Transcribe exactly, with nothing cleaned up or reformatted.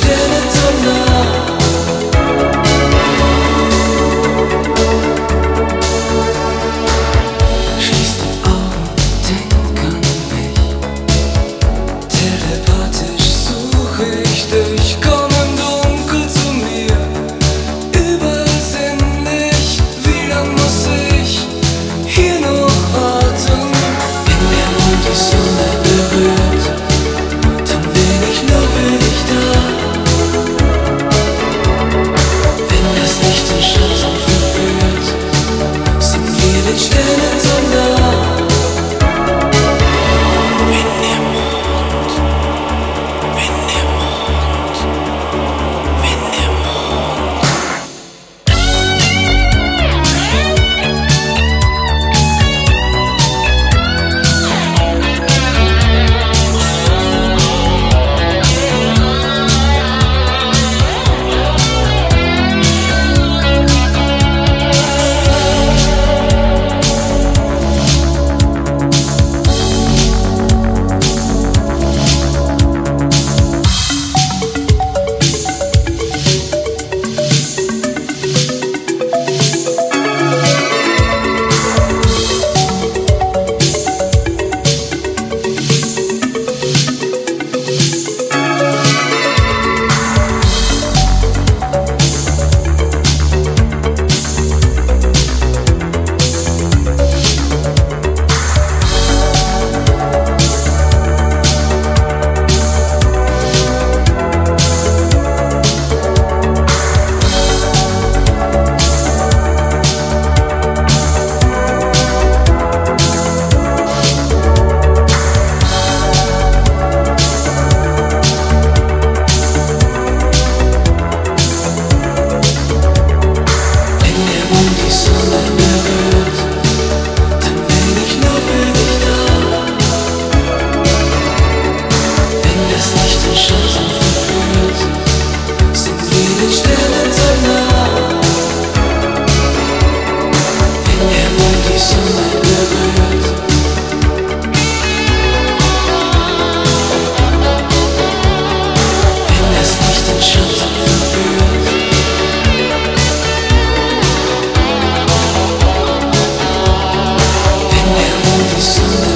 Sterne so nah. Schließ die Augen, denk an mich. Telepathisch suche ich dich. Komm im Dunkel zu mir. Übersinnlich, wie lang muss ich hier noch warten? Wenn der Mond die Sonne berührt, dann bin ich nur für dich da. Wenn das Licht den Schatten verführt, sind wir den Sternen so nah. Wenn der Mond, wenn der Mond, wenn der Mond. Sonne